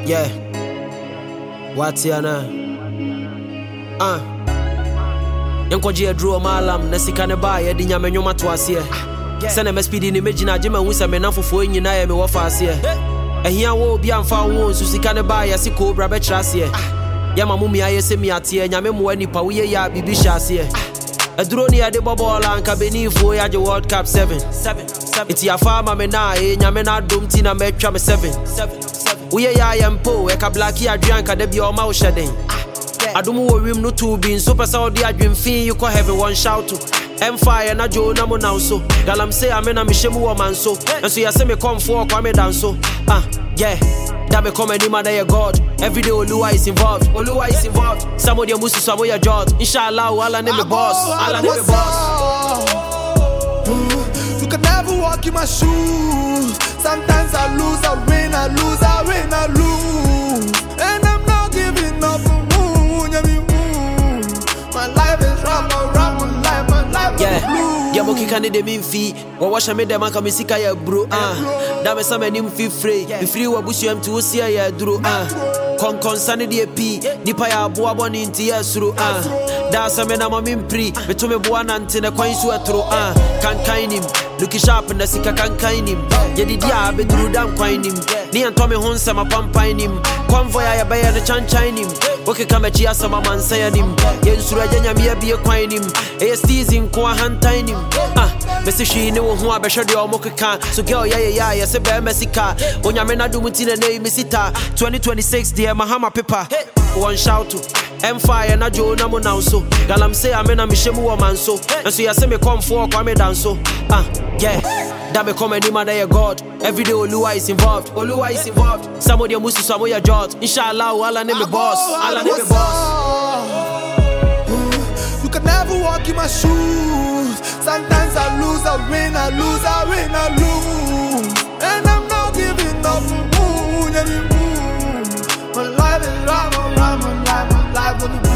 Yeah. What's your name? Yankoji draw malam, Nasikane buy a dinya menoma twas here. Send a speedy image in a gym and wins a man for you na me wafas here. And here will be unfound wounds, Susikane buy a sico brabetras here. Yamamumi, I say me at here, Yamemu any power ya bibishas here. A drone near the bubble and cabini for the World Cup 7. It's your farmer, Mena, Yamena, Dumtina, Metram 7. We are young po, a cablaki, a drunk at the bio mouth shedding. I don't know him no to be in super Saudi. I dream fee, you call everyone shout to. Empire na jo na mo now so. Galam say I'm in a mishemu woman so. And so you say me come for come down so. Yeah. That me come any man that God. Every day Oluwa is involved. Oluwa is involved. Some of them musu, some of your judge. Inshallah, Allah name me boss. Allah name me boss. You can never walk in my shoes. Sometimes I lose, I win, I lose, I win, I lose. And I'm not giving up. My life is rap, my life yeah. Yeah, moki kani de min fi. Wa washa me dem aka misika ya bro. Da me sama nim fi free. Be free wa busu em to sia ya duro. Kon sane de pi. Nipa ya boa boni nti ya suru. Da sa me na ma min pri. Me to me boa nante na kwan su atro. Kan kainim. Luki sharp na sika kan kainim. Ye di dia be duru dam kwainim. Ni anto me honsa ma pampainim. Convoy ya ba ya na chanchainim. Okay, come at you, some man say him. Yes, Rajanya, me be a quainim. A season, qua hunting him. Messy, she knew who I be sure the Omoka. So, girl, yeah, yes, a bear messica. When your men are doing in a name, Missita 2026, dear Mahama Pippa. One shout to Empire, na jo na mo now so. Galam say, I'm in a Mishemu woman so. And so, you say me come for come down so. Yeah. That me come any man that God. Every day Oluwa is involved. Oluwa is involved. Some of them musu, some of your judge. Inshallah, Allah name me boss. Allah name me boss. You can never walk in my shoes. Sometimes I lose, I win, I lose, I win, I lose. And I'm not giving up. My life is rap, my life will be